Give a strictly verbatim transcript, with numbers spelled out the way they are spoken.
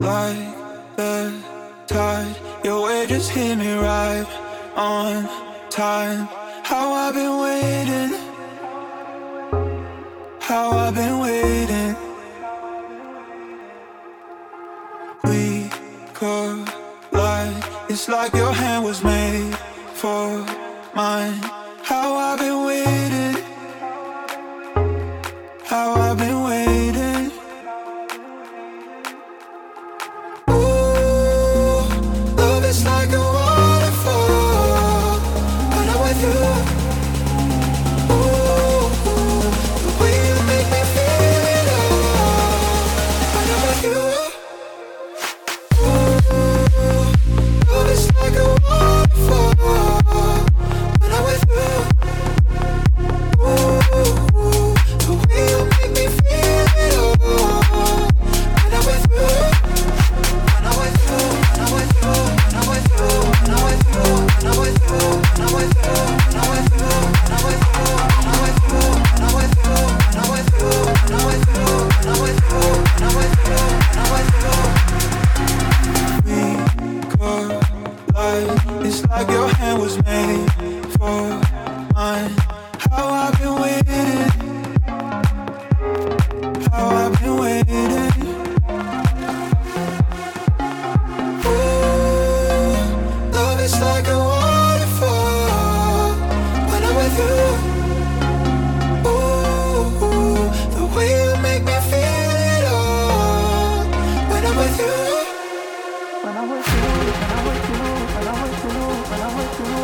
like the tide. Your way just hit me right on time. How I've been waiting, how I've been waiting. We collide. It's like your hand was made for mine. How I've been waiting, how I've been waiting. Ooh, love is like a waterfall when I'm with you. Ooh, the way you make me feel it all when I'm with you. Ooh, love is like a waterfall when I'm with you. Ooh, the way you make me feel it all when I'm with you. When I'm with you, when I'm with you, when I'm with you, when I'm with you, when I'm with you, when I'm with you, when I'm with you, when I'm with you, when I'm with you, when I'm with you, when I'm with you, when I'm with you, when I'm with you, when I'm with you, when I'm with you. We collide. It's like your hand was made for mine. How I've been waiting, how I've been waiting. Ooh, love is like a waterfall when I'm with you. Ooh, the way you make me feel it all when I'm with you. When I'm with you, when I'm with you, when I'm with you, when I'm with you.